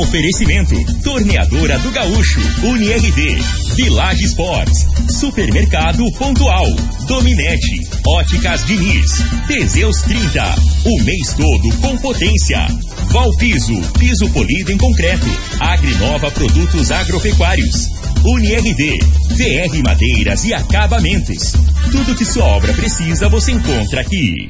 Oferecimento: Torneadora do Gaúcho, UniRV, Village Sports, Supermercado Pontual, Dominete, Óticas Diniz, Teseus 30, o mês todo com potência. Valpiso, piso polido em concreto. Agrinova Produtos Agropecuários. UniRV, VR Madeiras e Acabamentos. Tudo que sua obra precisa você encontra aqui.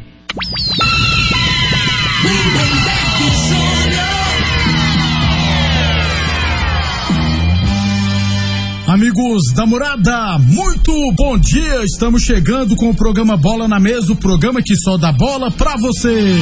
Amigos da Morada, muito bom dia. Estamos chegando com o programa Bola na Mesa, o programa que só dá bola pra você.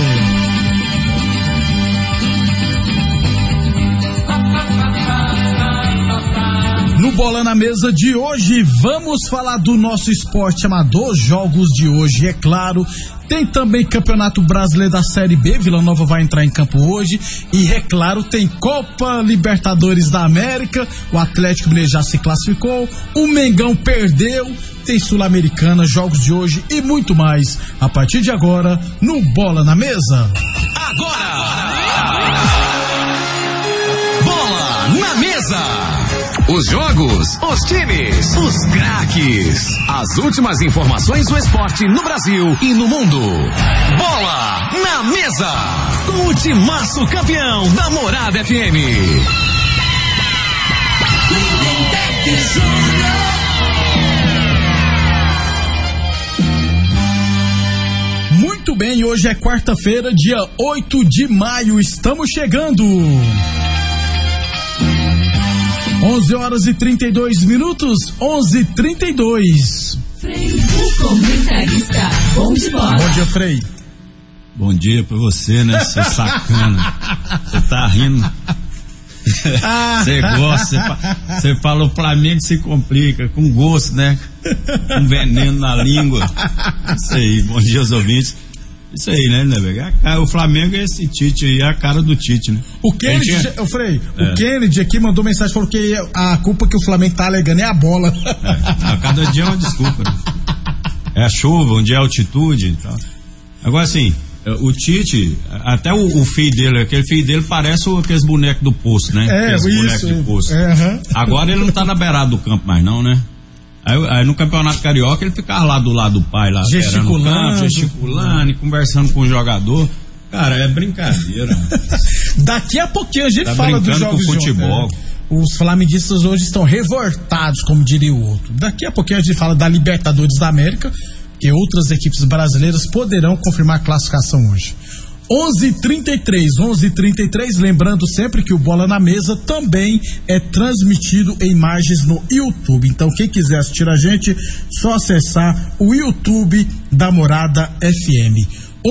No Bola na Mesa de hoje, vamos falar do nosso esporte amador, jogos de hoje, é claro. Tem também Campeonato Brasileiro da Série B, Vila Nova vai entrar em campo hoje. E, é claro, tem Copa Libertadores da América, o Atlético Mineiro já se classificou, o Mengão perdeu, tem Sul-Americana, jogos de hoje e muito mais. A partir de agora, no Bola na Mesa. Agora! Bola na Mesa! Os jogos, os times, os craques. As últimas informações do esporte no Brasil e no mundo. Bola na Mesa. Com o timaço campeão da Morada FM. Muito bem, hoje é quarta-feira, dia 8 de maio. Estamos chegando. 11 horas e 32 minutos, 11h32. Frei, o comentarista, bom de bola. Bom dia, Frei. Bom dia pra você, né, seu sacana. Você tá rindo. Você gosta, você fala o Flamengo se complica, com gosto, né? Com veneno na língua. Isso aí, bom dia aos ouvintes. Isso aí, né, o Flamengo é esse Tite aí, é a cara do Tite, né? O Kennedy, o Kennedy aqui mandou mensagem, falou que a culpa que o Flamengo tá alegando é a bola. A cada dia é uma desculpa, né? É a chuva, um dia é a altitude e tal. Agora, assim, o Tite, até o filho dele, aquele filho dele parece aqueles bonecos do poço, né? Aqueles bonecos de poço. Agora ele não tá na beirada do campo mais não, né? Aí no Campeonato Carioca ele ficava lá do lado do pai, lá gesticulando e conversando com o jogador. Cara, é brincadeira. Daqui a pouquinho a gente fala dos jogos com futebol. Os flamenguistas hoje estão revoltados, como diria o outro. Daqui a pouquinho a gente fala da Libertadores da América, que outras equipes brasileiras poderão confirmar a classificação hoje. 11h33, lembrando sempre que o Bola na Mesa também é transmitido em imagens no YouTube. Então, quem quiser assistir a gente, só acessar o YouTube da Morada FM.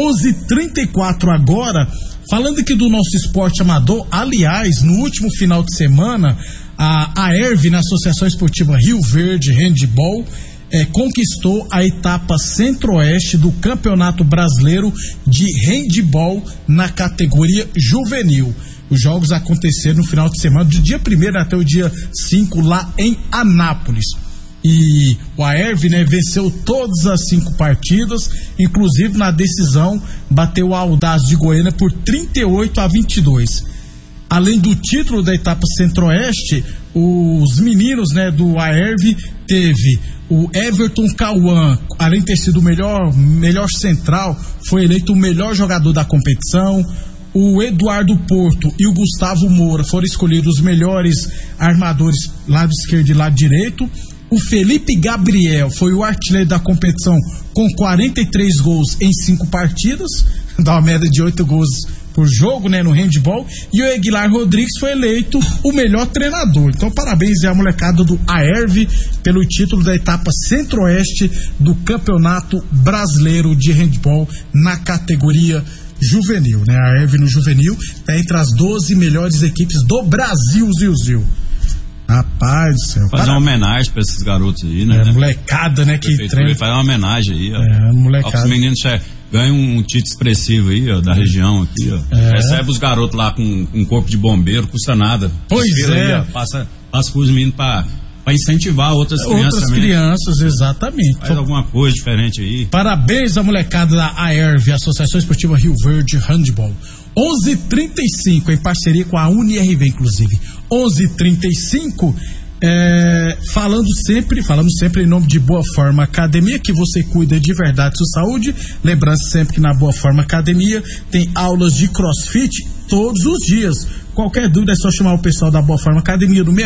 11h34 agora, falando aqui do nosso esporte amador. Aliás, no último final de semana, a ERV, na Associação Esportiva Rio Verde Handball, conquistou a etapa centro-oeste do Campeonato Brasileiro de Handball na categoria juvenil. Os jogos aconteceram no final de semana, do dia 1º até o dia 5, lá em Anápolis. E o AERV, venceu todas as 5 partidas, inclusive na decisão bateu a Audaz de Goiânia por 38-22. Além do título da etapa centro-oeste, os meninos, do AERV teve o Everton Cauã, além de ter sido o melhor central, foi eleito o melhor jogador da competição. O Eduardo Porto e o Gustavo Moura foram escolhidos os melhores armadores, lado esquerdo e lado direito. O Felipe Gabriel foi o artilheiro da competição com 43 gols em 5 partidas, dá uma média de 8 gols por jogo, no handball. E o Aguilar Rodrigues foi eleito o melhor treinador. Então, parabéns à molecada do AERV pelo título da etapa centro-oeste do Campeonato Brasileiro de Handball na categoria juvenil, A AERV no juvenil está entre as 12 melhores equipes do Brasil, Zil. Rapaz do céu. Fazer uma homenagem pra esses garotos aí, molecada, que treina. Faz uma homenagem aí, ó. Molecada. Os meninos ganham um título expressivo aí, ó, da região aqui, ó. Recebe os garotos lá com um corpo de bombeiro, custa nada. Pois aí, ó, passa com os meninos pra incentivar outras crianças também. Crianças, exatamente. Faz alguma coisa diferente aí. Parabéns à molecada da AERV, Associação Esportiva Rio Verde Handball. 11h35, em parceria com a UniRV, inclusive. 11h35, falamos sempre em nome de Boa Forma Academia, que você cuida de verdade da sua saúde. Lembrando sempre que na Boa Forma Academia tem aulas de CrossFit todos os dias. Qualquer dúvida é só chamar o pessoal da Boa Forma Academia no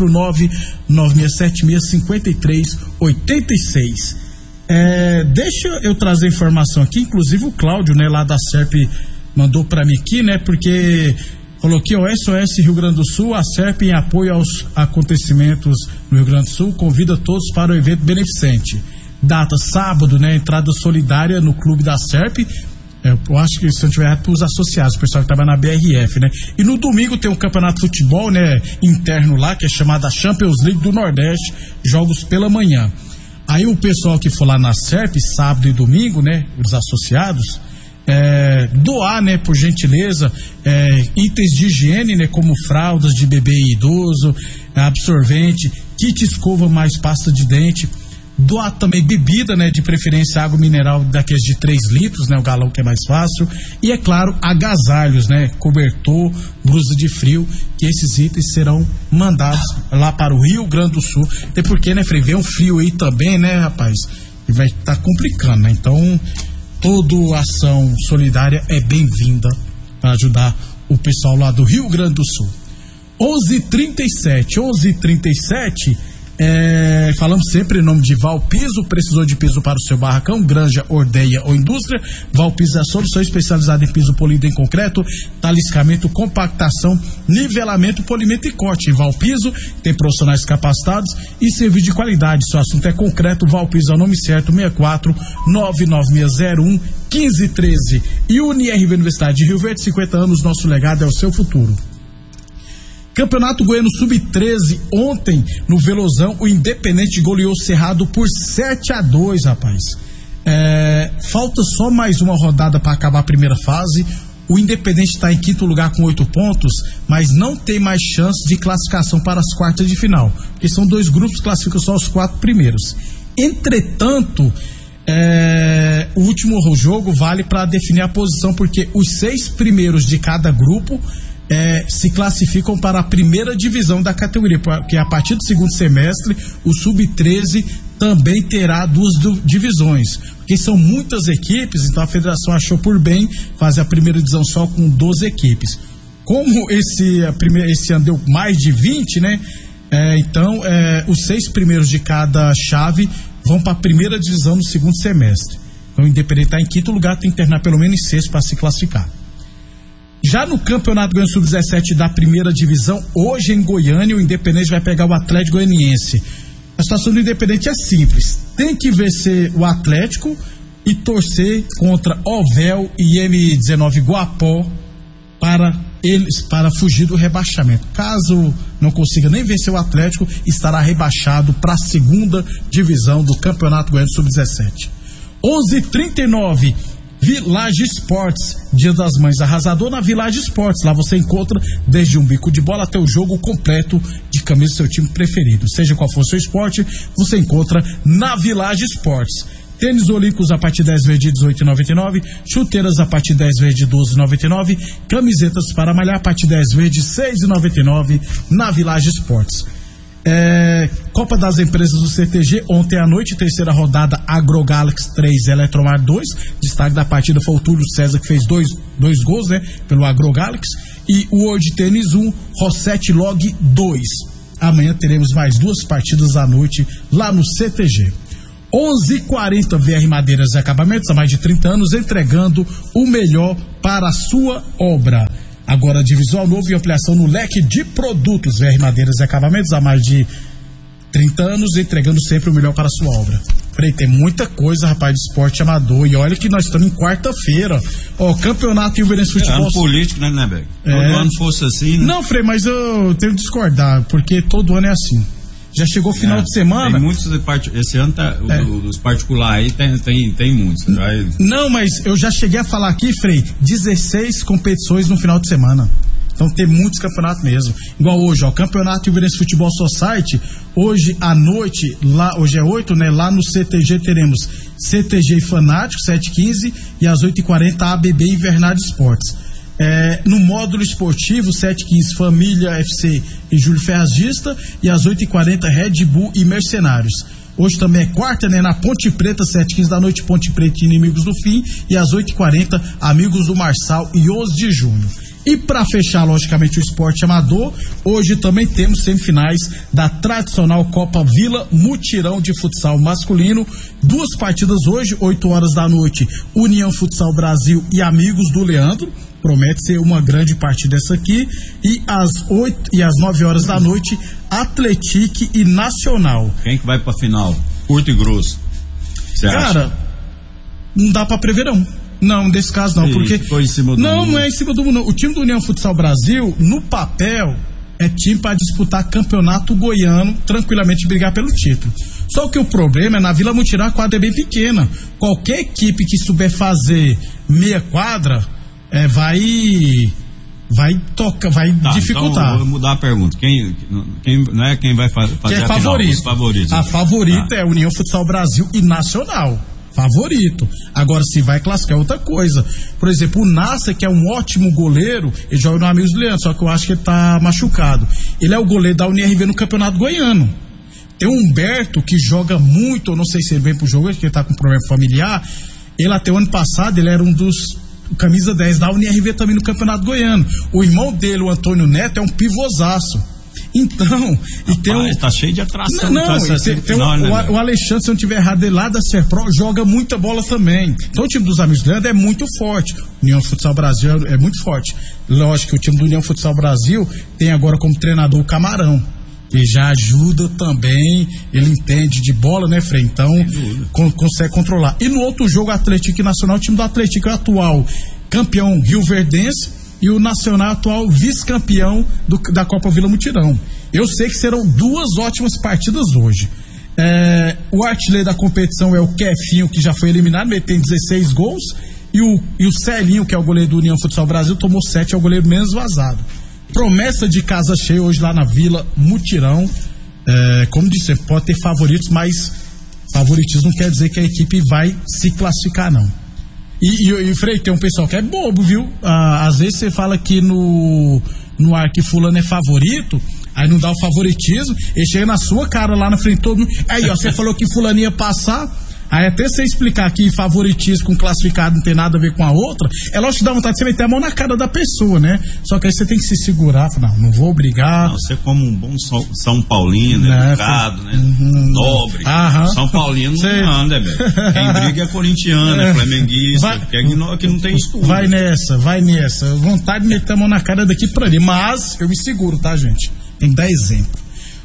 649-9676-5386. Deixa eu trazer informação aqui, inclusive o Cláudio, né, lá da SERP, mandou para mim aqui, né, porque coloquei o SOS Rio Grande do Sul, a SERP, em apoio aos acontecimentos no Rio Grande do Sul, convida todos para o evento beneficente. Data sábado, né, entrada solidária no clube da SERP. Eu acho que se não tiver errado, para os associados, o pessoal que trabalha na BRF, né? E no domingo tem um campeonato de futebol, né, interno lá, que é chamado Champions League do Nordeste, jogos pela manhã. Aí o pessoal que for lá na SERP, sábado e domingo, né, os associados, doar, né, por gentileza, itens de higiene, né, como fraldas de bebê e idoso, absorvente, kit escova mais pasta de dente. Doar também bebida, né, de preferência água mineral daqueles de 3 litros, né, o galão que é mais fácil. E é claro, agasalhos, né, cobertor, blusa de frio, que esses itens serão mandados lá para o Rio Grande do Sul. Até porque, né, Frei, vem um frio aí também, né, rapaz, e vai estar complicando, né? Então, toda ação solidária é bem-vinda para ajudar o pessoal lá do Rio Grande do Sul. 11h37, falamos sempre em nome de Valpiso. Precisou de piso para o seu barracão, granja, ordeia ou indústria? Valpiso é a solução especializada em piso polido em concreto, taliscamento, compactação, nivelamento, polimento e corte. Em Valpiso tem profissionais capacitados e serviço de qualidade. Se o assunto é concreto, Valpiso é o nome certo. 64-99601-1513. E UniRV Universidade de Rio Verde, 50 anos, nosso legado é o seu futuro. Campeonato Goiano Sub-13, ontem no Velozão, o Independente goleou o Cerrado por 7-2, rapaz. Falta só mais uma rodada para acabar a primeira fase. O Independente está em 5º lugar com 8 pontos, mas não tem mais chance de classificação para as quartas de final, porque são 2 grupos que classificam só os 4 primeiros. Entretanto, o último jogo vale para definir a posição, porque os 6 primeiros de cada grupo se classificam para a primeira divisão da categoria, porque a partir do segundo semestre o Sub-13 também terá 2 divisões, porque são muitas equipes, então a federação achou por bem fazer a primeira divisão só com 12 equipes. Como esse ano deu mais de 20, né? Então os 6 primeiros de cada chave vão para a primeira divisão no segundo semestre. Então o Independente está em 5º lugar, tem que terminar pelo menos em 6º para se classificar. Já no Campeonato Goiano Sub-17 da primeira divisão, hoje em Goiânia, o Independente vai pegar o Atlético Goianiense. A situação do Independente é simples: tem que vencer o Atlético e torcer contra Ovel e M19 Guapó para fugir do rebaixamento. Caso não consiga nem vencer o Atlético, estará rebaixado para a segunda divisão do Campeonato Goiano Sub-17. 11h39. Village Esportes, Dia das Mães arrasador na Village Esportes. Lá você encontra desde um bico de bola até o jogo completo de camisa do seu time preferido. Seja qual for o seu esporte, você encontra na Village Esportes. Tênis olímpicos a partir de 10 vezes de R$18,99, chuteiras a partir de 10 vezes de R$12,99, camisetas para malhar a partir de 10 vezes de R$6,99 na Village Esportes. Copa das Empresas do CTG, ontem à noite, terceira rodada, AgroGalaxy 3, Eletromar 2, destaque da partida foi o Túlio César, que fez dois gols, né, pelo AgroGalaxy, e o World Tênis 1, Rossetti Log 2. Amanhã teremos mais 2 partidas à noite lá no CTG. 11h40, VR Madeiras e Acabamentos, há mais de 30 anos, entregando o melhor para a sua obra. Agora de visual novo e ampliação no leque de produtos. VR Madeiras e Acabamentos, há mais de 30 anos, entregando sempre o melhor para a sua obra. Frei, tem muita coisa, rapaz, de esporte amador. E olha que nós estamos em quarta-feira. Campeonato Rio Verde Futebol. Ano político, né, Beck? Todo ano fosse assim, né? Não, Frei, mas eu tenho que discordar, porque todo ano é assim. Já chegou o final de semana. Tem muitos, esse ano os particulares aí tem muitos. Não, mas eu já cheguei a falar aqui, Frei, 16 competições no final de semana. Então tem muitos campeonatos mesmo. Igual hoje, Campeonato Rio Verde Futebol Society, hoje à noite, hoje é 8, né? Lá no CTG teremos CTG e Fanático, 7h15, e às 8h40 ABB Invernada Esportes. No módulo esportivo, 7h15, Família FC e Júlio Ferragista, e às 8h40, Red Bull e Mercenários. Hoje também é quarta, né? Na Ponte Preta, 7h15 da noite, Ponte Preta e Inimigos do Fim, e às 8h40, Amigos do Marçal e 11 de junho. E para fechar, logicamente, o esporte amador, hoje também temos semifinais da tradicional Copa Vila Mutirão de futsal masculino. 2 partidas hoje, 8 horas da noite, União Futsal Brasil e Amigos do Leandro. Promete ser uma grande partida essa aqui. E às 9 horas da noite, Atlético e Nacional. Quem que vai pra final? Curto e grosso. Cara, não dá pra prever não. Não, nesse caso não, porque... Foi em cima do não é em cima do mundo, não. O time do União Futsal Brasil, no papel, é time para disputar campeonato goiano, tranquilamente brigar pelo título. Só que o problema é na Vila Mutirão, a quadra é bem pequena. Qualquer equipe que souber fazer meia quadra, vai dificultar. Então, vou mudar a pergunta. Quem não é quem vai fazer que é a favorito. Final? Os favoritos. A favorita é União Futsal Brasil e Nacional. Favorito. Agora, se vai classificar é outra coisa. Por exemplo, o Nasser, que é um ótimo goleiro, ele joga no Amigos do Leandro, só que eu acho que ele tá machucado. Ele é o goleiro da UNIRV no Campeonato Goiano. Tem o Humberto, que joga muito, eu não sei se ele vem pro jogo, porque ele tá com problema familiar. Ele até o ano passado, ele era um dos camisa 10 da UNIRV também no Campeonato Goiano. O irmão dele, o Antônio Neto, é um pivôzaço. Então, e tem tá cheio de atração. O Alexandre, se eu não tiver errado, ele lá da Serpro, joga muita bola também. Então o time dos Amigos do Leandro é muito forte. O União Futsal Brasil é muito forte. Lógico que o time do União Futsal Brasil tem agora como treinador o Camarão. Ele já ajuda também, ele entende de bola, né, Frei? Então, consegue controlar. E no outro jogo, Atlético e Nacional, o time do Atlético é o atual campeão rioverdense e o Nacional atual vice-campeão da Copa Vila Mutirão. Eu sei que serão 2 ótimas partidas hoje. O artilheiro da competição é o Kefinho, que já foi eliminado, ele tem 16 gols, e o Celinho, que é o goleiro do União Futsal Brasil, tomou 7, é o goleiro menos vazado. Promessa de casa cheia hoje lá na Vila Mutirão. Como disse, pode ter favoritos, mas favoritismo não quer dizer que a equipe vai se classificar, não. E Frei, tem um pessoal que é bobo, viu? Às vezes você fala que no ar que fulano é favorito, aí não dá o favoritismo, ele chega na sua cara lá na frente todo mundo. Aí, ó, você falou que fulano ia passar. Aí até você explicar que favoritismo com classificado não tem nada a ver com a outra, é lógico que dá vontade de você meter a mão na cara da pessoa, né? Só que aí você tem que se segurar, não vou obrigar. Não, você como um bom São Paulino, educado, né? Nobre. São Paulino não anda, velho. Quem briga é corintiano, é flamenguista, que não tem estudo. Vai nessa. Vontade de meter a mão na cara daqui pra ali, mas eu me seguro, tá, gente? Tem que dar exemplo.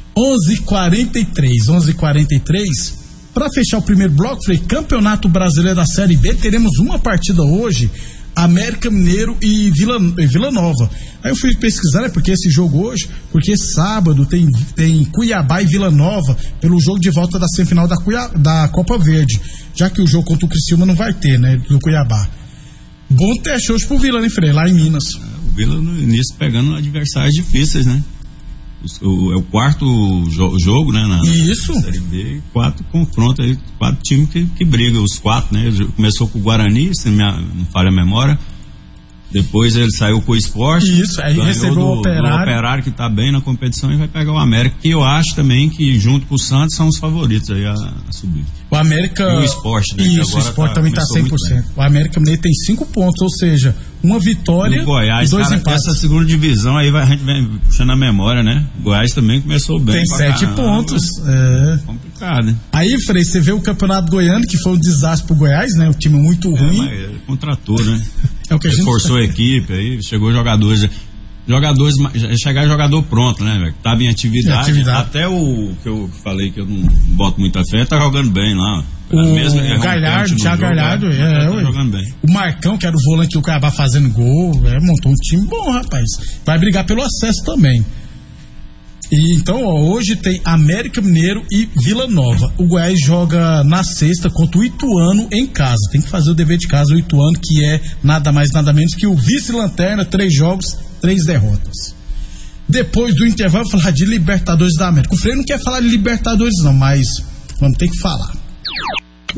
11h43. Para fechar o primeiro bloco, Frei, Campeonato Brasileiro da Série B, teremos uma partida hoje, América Mineiro e Vila Nova. Aí eu fui pesquisar, né, porque esse jogo hoje, porque sábado tem Cuiabá e Vila Nova pelo jogo de volta da semifinal da Copa Verde, já que o jogo contra o Criciúma não vai ter, né, do Cuiabá. Bom teste hoje pro Vila, né, Frei, lá em Minas. O Vila no início pegando adversários difíceis, né? É o quarto jogo, né? Isso. Na Série B, 4 confrontos aí, 4 times que brigam, os 4, né? Começou com o Guarani, se não falha a memória. Depois ele saiu com o Sport. Isso, aí recebeu o Operário, que tá bem na competição, e vai pegar o América, que eu acho também que junto com o Santos são os favoritos aí a subir. O América. E o Sport, né? Isso, o Sport também tá 100%. O América Mineiro tem 5 pontos, ou seja, uma vitória Goiás, e 2 empates. Essa segunda divisão aí a gente vem puxando a memória, né? O Goiás também começou bem. Tem 7 pontos. Complicado, né? Aí, Frei, você vê o Campeonato Goiano, que foi um desastre pro Goiás, né? O time muito ruim. Mas ele contratou, né? É o que a gente forçou a equipe, aí chegou jogadores, chegar jogador pronto, né, velho? Tava em atividade. Até o que eu falei que eu não boto muita fé, tá jogando bem lá. O Galhardo, Thiago Galhardo, tá jogando bem. O Marcão, que era o volante do Cuiabá fazendo gol, montou um time bom, rapaz. Vai brigar pelo acesso também. E então, hoje tem América Mineiro e Vila Nova. O Goiás joga na sexta contra o Ituano em casa. Tem que fazer o dever de casa, o Ituano, que é nada mais, nada menos que o vice-lanterna, 3 jogos, 3 derrotas. Depois do intervalo, falar de Libertadores da América. O Frei não quer falar de Libertadores não, mas vamos ter que falar.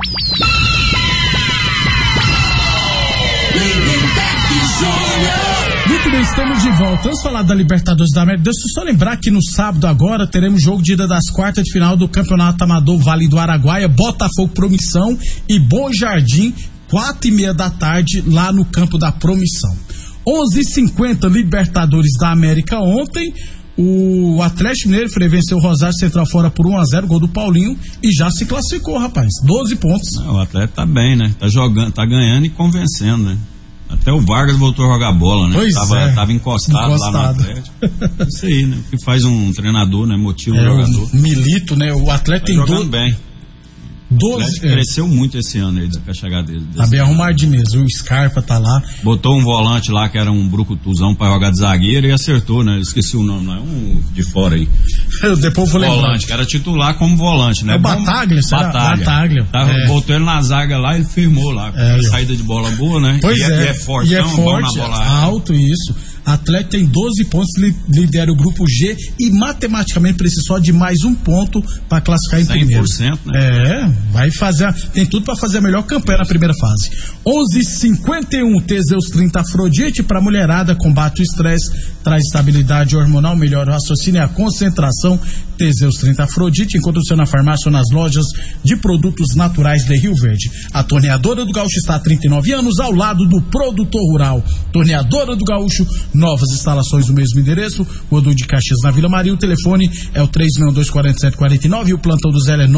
Lindenberg Júnior. Muito bem, estamos de volta. Vamos falar da Libertadores da América. Deixa eu só lembrar que no sábado agora teremos jogo de ida das quartas de final do Campeonato Amador Vale do Araguaia, Botafogo Promissão e Bom Jardim, 4:30 da tarde, lá no campo da Promissão. 11:50 Libertadores da América ontem. O Atlético Mineiro venceu o Rosário Central fora por 1-0, gol do Paulinho, e já se classificou, rapaz. 12 pontos. O Atlético tá bem, né? Tá jogando, tá ganhando e convencendo, né? Até o Vargas voltou a jogar bola, né? Pois tava encostado lá no Atlético. Isso aí, né? O que faz um treinador, né? Motiva o jogador. O Milito, né? O Atlético tem jogando bem. O Atlético cresceu muito esse ano aí, da chegada dele. Tá bem arrumado de mesa. O Scarpa tá lá. Botou um volante lá que era um brucutuzão pra jogar de zagueiro e acertou, né? Esqueci o nome, não é um de fora aí. Eu depois vou lembrar. Volante, que era titular como volante, né? É o Bataglia, Bataglia. Botou ele na zaga lá, ele firmou lá. Saída de bola boa, né? Pois e é forte, bom na bola alto, isso. Atlético tem 12 pontos, lidera o grupo G e matematicamente precisa só de mais um ponto para classificar em primeiro. 100%, né? Vai fazer, tem tudo para fazer a melhor campanha na primeira fase. 11:51 Teseus 30 Afrodite para mulherada, combate o estresse, traz estabilidade hormonal, melhora o raciocínio e a concentração. Teseus 30 Afrodite, encontra-se na farmácia ou nas lojas de produtos naturais de Rio Verde. A Torneadora do Gaúcho está há 39 anos ao lado do produtor rural. Torneadora do Gaúcho, novas instalações no mesmo endereço, Rua de Caxias, na Vila Maria. O telefone é o 362-4749 e o plantão do Zé é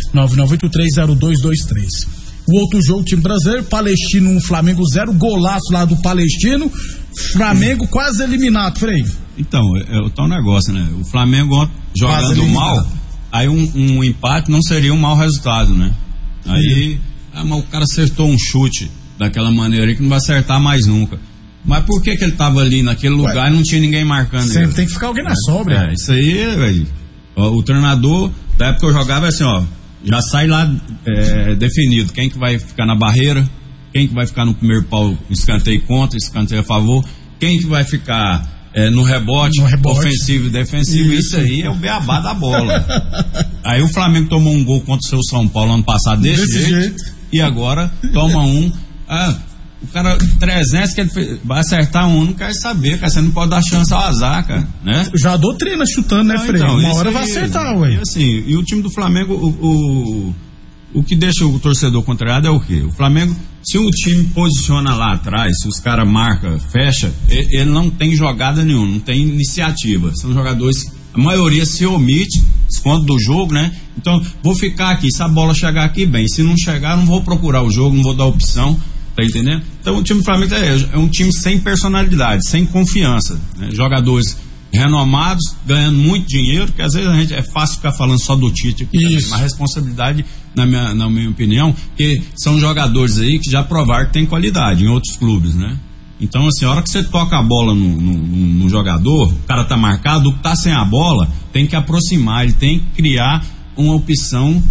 999830223. O outro jogo, time brasileiro, Palestino 1, Flamengo 0, golaço lá do Palestino, Flamengo quase eliminado, Frei. Então, é o tal negócio, né? O Flamengo jogando mal, aí um empate não seria um mau resultado, né? Aí, mas o cara acertou um chute daquela maneira aí que não vai acertar mais nunca. Mas por que ele tava ali naquele lugar e não tinha ninguém marcando ele? Sempre tem que ficar alguém na sobra. Isso aí, velho. O treinador, da época que eu jogava, é assim, ó, já sai lá definido quem que vai ficar na barreira, quem que vai ficar no primeiro pau, escanteio contra, escanteio a favor, quem que vai ficar no rebote, ofensivo e defensivo. Isso aí é o beabá da bola. Aí o Flamengo tomou um gol contra o seu São Paulo ano passado desse jeito, e agora toma um. O cara 300 que ele vai acertar um, não quer saber, cara. Você não pode dar chance ao azar, cara, né? Já doutrina chutando, né, Frei? Então, uma hora vai acertar, ué. E o time do Flamengo, o que deixa o torcedor contrariado é o quê? O Flamengo, se o time posiciona lá atrás, se os caras marcam, fecha, ele não tem jogada nenhuma, não tem iniciativa. São jogadores, a maioria se omite, esconde do jogo, né? Então, vou ficar aqui, se a bola chegar aqui, bem. Se não chegar, não vou procurar o jogo, não vou dar opção. Tá entendendo? Então o time do Flamengo é um time sem personalidade, sem confiança, né? Jogadores renomados, ganhando muito dinheiro, que às vezes é fácil ficar falando só do Tite. Uma responsabilidade, na minha opinião, que são jogadores aí que já provaram que tem qualidade em outros clubes, né? Então, assim, a hora que você toca a bola no jogador, o cara tá marcado, o que tá sem a bola tem que aproximar, ele tem que criar uma opção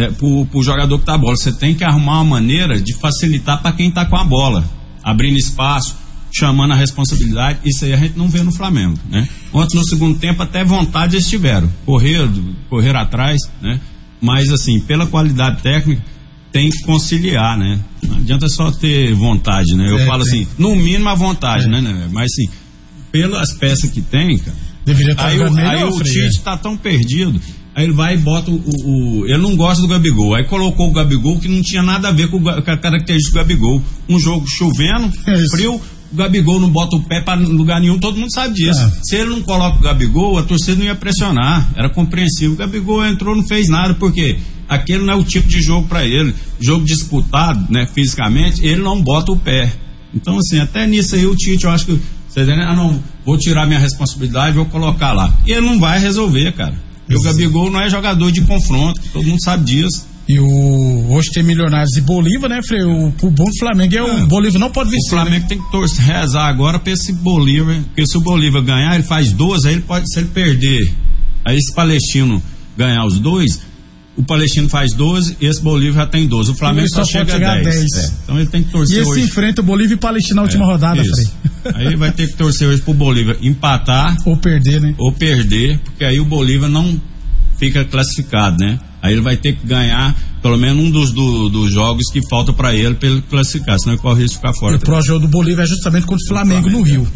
pro jogador que tá a bola. Você tem que arrumar uma maneira de facilitar para quem tá com a bola, abrindo espaço, chamando a responsabilidade. Isso aí a gente não vê no Flamengo, né? Ontem no segundo tempo até vontade eles tiveram, correr atrás, né? Mas assim, pela qualidade técnica tem que conciliar, né? Não adianta só ter vontade, né? Eu falo assim, no mínimo a vontade, né? Mas assim, pelas peças que tem, cara, deveria estar aí o Tite tá tão perdido. Aí ele vai e bota ele não gosta do Gabigol. Aí colocou o Gabigol que não tinha nada a ver com a característica do Gabigol. Um jogo chovendo, frio, o Gabigol não bota o pé para lugar nenhum, todo mundo sabe disso. Se ele não coloca o Gabigol, a torcida não ia pressionar. Era compreensível. O Gabigol entrou, não fez nada, porque aquele não é o tipo de jogo para ele. Jogo disputado, né, fisicamente, ele não bota o pé. Então, assim, até nisso aí o Tite, eu acho que você não, vou tirar minha responsabilidade, vou colocar lá. E ele não vai resolver, cara. E o Gabigol não é jogador de confronto, todo mundo sabe disso. E hoje tem Milionários e Bolívar, né, Frei? O bom do Flamengo o Bolívar não pode vencer. O Flamengo, né, tem que rezar agora pra esse Bolívar, porque se o Bolívar ganhar, ele faz 12, aí ele pode, se ele perder, aí esse Palestino ganhar os dois, o Palestino faz 12 e esse Bolívar já tem 12. O Flamengo só chega a 10. Então ele tem que torcer hoje. E esse enfrenta o Bolívar e Palestino na última rodada, Frei. Aí vai ter que torcer hoje pro Bolívar empatar. Ou perder, né? Ou perder, porque aí o Bolívar não fica classificado, né? Aí ele vai ter que ganhar pelo menos um dos jogos que falta para ele classificar, senão ele corre risco de ficar fora. E o próximo jogo do Bolívia é justamente contra o Flamengo no Rio.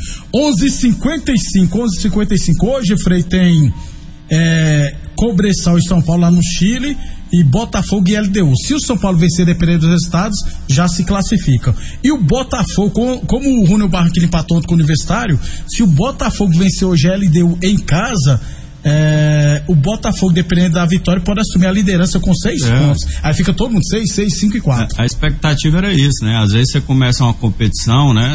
11:55. Hoje, Frei, tem Cobressal e São Paulo lá no Chile e Botafogo e LDU. Se o São Paulo vencer, dependendo dos resultados, já se classificam. E o Botafogo, como o Júnior Barranquilla empatou com o Universitário, se o Botafogo vencer hoje a LDU em casa, o Botafogo, dependendo da vitória, pode assumir a liderança com 6 pontos. Aí fica todo mundo 6, 5 e 4. A expectativa era isso, né? Às vezes você começa uma competição, né?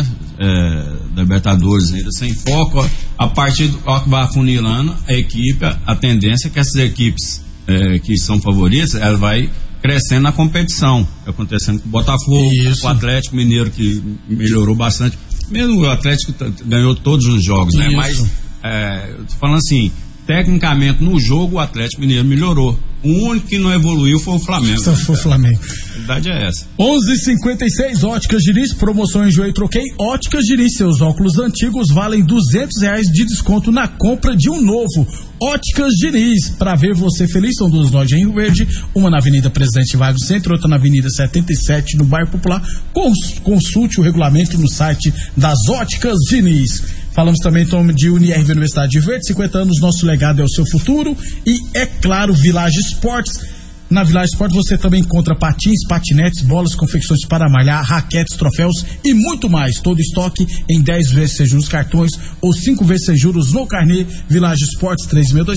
Da Libertadores ainda sem foco, a partir do que vai afunilando a equipe, a tendência é que essas equipes que são favoritas, ela vai crescendo na competição. Acontecendo com o Botafogo, com o Atlético Mineiro, que melhorou bastante. Mesmo o Atlético ganhou todos os jogos, né? Mas, tô falando assim, tecnicamente no jogo o Atlético Mineiro melhorou. O único que não evoluiu foi o Flamengo. Só foi o Flamengo. A verdade é essa. 11:56, Óticas Diniz, promoção Enjoei Troquei. Óticas Diniz, seus óculos antigos valem R$200 de desconto na compra de um novo. Óticas Diniz, pra ver você feliz, são 2 lojas em Rio Verde, uma na Avenida Presidente Vargas do Centro, outra na Avenida 77, no bairro Popular. Consulte o regulamento no site das Óticas Diniz. Falamos também de UniRV Universidade de Verde, 50 anos, nosso legado é o seu futuro. E, é claro, Village Esportes. Na Village Esportes você também encontra patins, patinetes, bolas, confecções para malhar, raquetes, troféus e muito mais. Todo estoque em 10 vezes sem juros cartões ou 5 vezes sem juros no carnê. Village Esportes,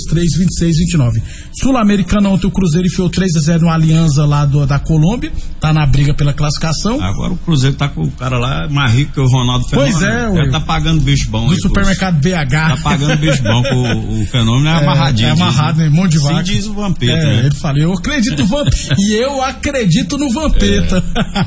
3623-2629. Sul-Americana, ontem o Cruzeiro enfiou 3-0 no Alianza lá da Colômbia. Tá na briga pela classificação. Agora o Cruzeiro tá com o cara lá mais rico que o Ronaldo Fenômeno. Pois é, ele tá pagando bicho bom. Do supermercado BH. Tá pagando bicho bom, o Fenômeno é amarradinho. É amarrado, né? Um monte de vaca. Diz o Vampeta, né? Ele fala, eu acredito no Vampeta. E eu acredito no Vampeta.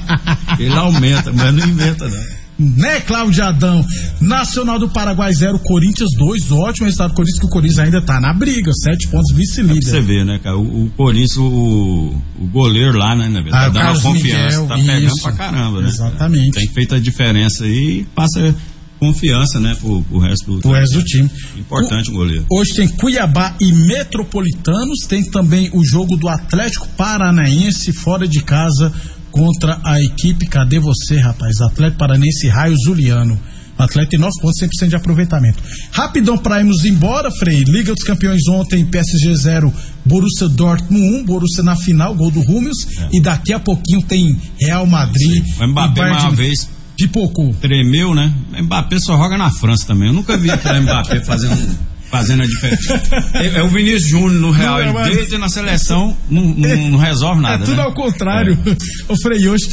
Ele aumenta, mas não inventa, não. Né, Cláudio Adão? Nacional do Paraguai 0, Corinthians 2. Ótimo resultado do Corinthians, que o Corinthians ainda tá na briga. 7 pontos, vice-líder. Você vê, né, cara? O Corinthians, o goleiro lá, né, tá dando a confiança. Miguel, tá pegando pra caramba, né? Exatamente. Tem feito a diferença aí e passa confiança, né, pro resto do time. Importante o goleiro. Hoje tem Cuiabá e Metropolitanos, tem também o jogo do Atlético Paranaense fora de casa contra a equipe, cadê você, rapaz? Atlético Paranaense Raio Zuliano. O Atlético tem 9 pontos, 100% de aproveitamento. Rapidão pra irmos embora, Frei. Liga dos Campeões ontem, PSG 0, Borussia Dortmund 1, Borussia na final, gol do Rúmeus. E daqui a pouquinho tem Real Madrid. O Mbappé uma vez pipocou. Tremeu, né? O Mbappé só joga na França também. Eu nunca vi aquele Mbappé fazendo a diferença. É o Vinícius Júnior no Real, ele desde na seleção não resolve nada. É tudo, né? Ao contrário. Ô Frei, hoje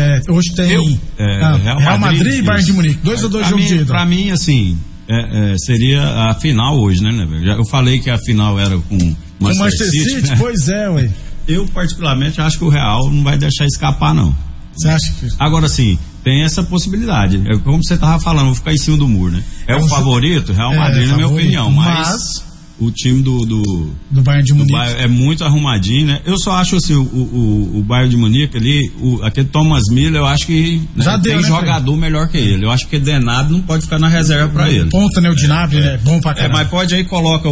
tem Real Madrid e Bayern de Munique. 2-2 jogo de ida. Pra mim, assim, seria a final hoje, né? Eu falei que a final era com Manchester City. Pois é, ué. Eu particularmente acho que o Real não vai deixar escapar, não. Você acha que... Agora sim, tem essa possibilidade. É como você tava falando, vou ficar em cima do muro, né? É o favorito, Real Madrid, na minha opinião, mas o time do Bayern de Munique é muito arrumadinho, né? Eu só acho assim, o Bayern de Munique ali, aquele Thomas Müller, eu acho que já tem jogador melhor que ele. Eu acho que Denado não pode ficar na reserva pra ele. Ponta, né? O Gnabry, né? Bom pra caramba. Mas pode aí, coloca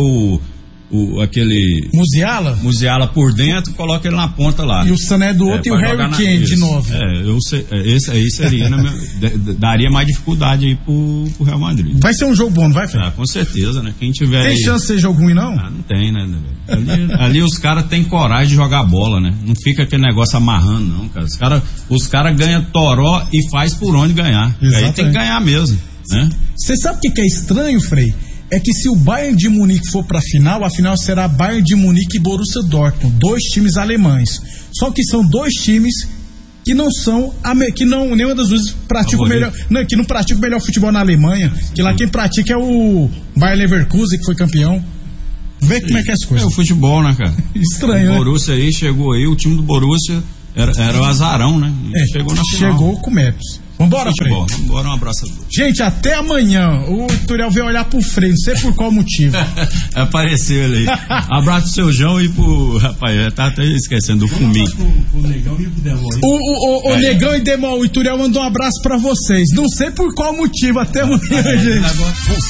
aquele Musiala por dentro, coloca ele na ponta lá. E o Sané do outro e o Harry Kane de novo. Eu sei, esse aí seria daria mais dificuldade aí pro Real Madrid. Vai ser um jogo bom, não vai, Fred? Com certeza, né? Quem tiver tem chance de ser jogo ruim, não? Não tem, né? Ali os caras têm coragem de jogar bola, né? Não fica aquele negócio amarrando, não, cara. Os caras ganham toró e faz por onde ganhar. Aí tem que ganhar mesmo, né? Você sabe o que é estranho, Frei? É que se o Bayern de Munique for pra final, a final será Bayern de Munique e Borussia Dortmund, 2 times alemães. Só que são 2 times que não são, que não, nenhuma das duas pratica o melhor, não, que não pratica o melhor futebol na Alemanha, que lá quem pratica é o Bayer Leverkusen, que foi campeão. Vê como é que é as coisas. É o futebol, né, cara? Estranho, né? O Borussia aí, chegou aí, o time do Borussia era o azarão, né? Chegou na final. Chegou com metros. Vambora, Frei. Vambora, um abraço a todos. Gente, até amanhã. O Ituriel veio olhar pro Frei, não sei por qual motivo. Apareceu ele aí. Abraço pro seu João e pro. Rapaz, tá até esquecendo do Fuminho. O Negão e o Demol. O Negão e Demol, o Ituriel mandou um abraço pra vocês. Não sei por qual motivo. Até amanhã, gente.